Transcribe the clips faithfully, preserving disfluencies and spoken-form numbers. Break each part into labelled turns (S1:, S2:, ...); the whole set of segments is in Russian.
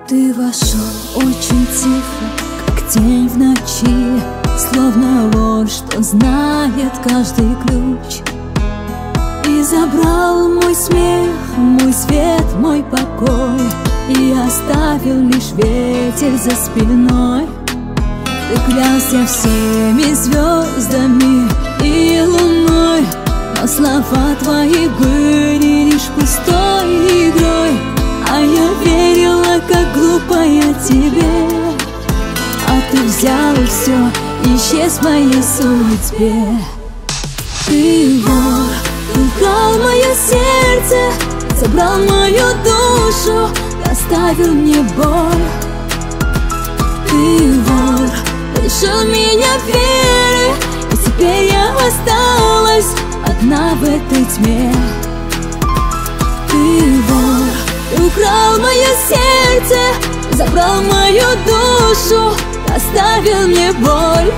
S1: Ты вошел очень тихо, как тень в ночи, словно вор, что знает каждый ключ. И забрал мой смех, мой свет, мой покой, и оставил лишь ветер за спиной. Ты клялся всеми звездами и луной, но слова твои были лишь пустой игрой. А я верила, как глупая тебе, а ты взял все, исчез в моей судьбе. Ты вор, украл мое сердце, забрал мою душу, оставил мне боль. Ты вор, лишил меня веры, и теперь я осталась одна в этой тьме. Ты вор, ты украл мое сердце, забрал мою душу, оставил мне боль.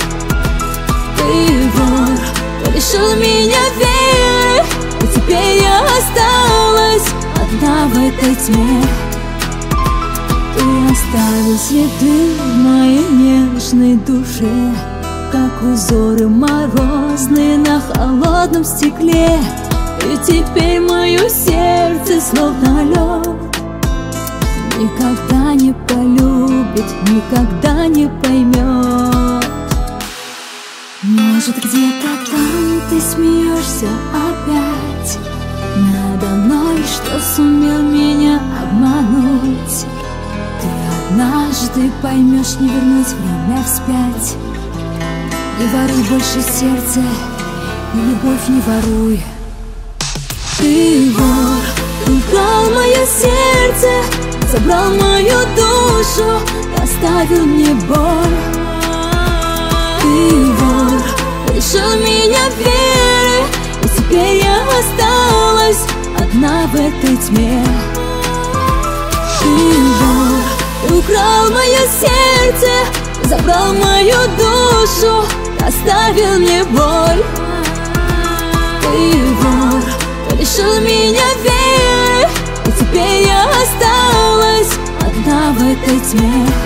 S1: Ты вор, ты лишил меня веры, и теперь я осталась одна в этой тьме. Ты оставил следы в моей нежной душе, как узоры морозные на холодном стекле. И теперь мое сердце словно лед, никогда не полюбит, никогда не поймет. Может, где-то там ты смеешься опять надо мной, что сумел меня обмануть. Ты однажды поймешь, не вернуть время вспять. Не воруй больше сердце, и любовь не воруй. Ты вор, украл мое сердце, забрал мою душу, оставил мне боль. Ты вор, лишил меня веры, и теперь я осталась одна в этой тьме. Ты вор, украл мое сердце, забрал мою душу, оставил мне боль. Ты вор, лишил меня веры, и теперь я осталась одна в этой тьме.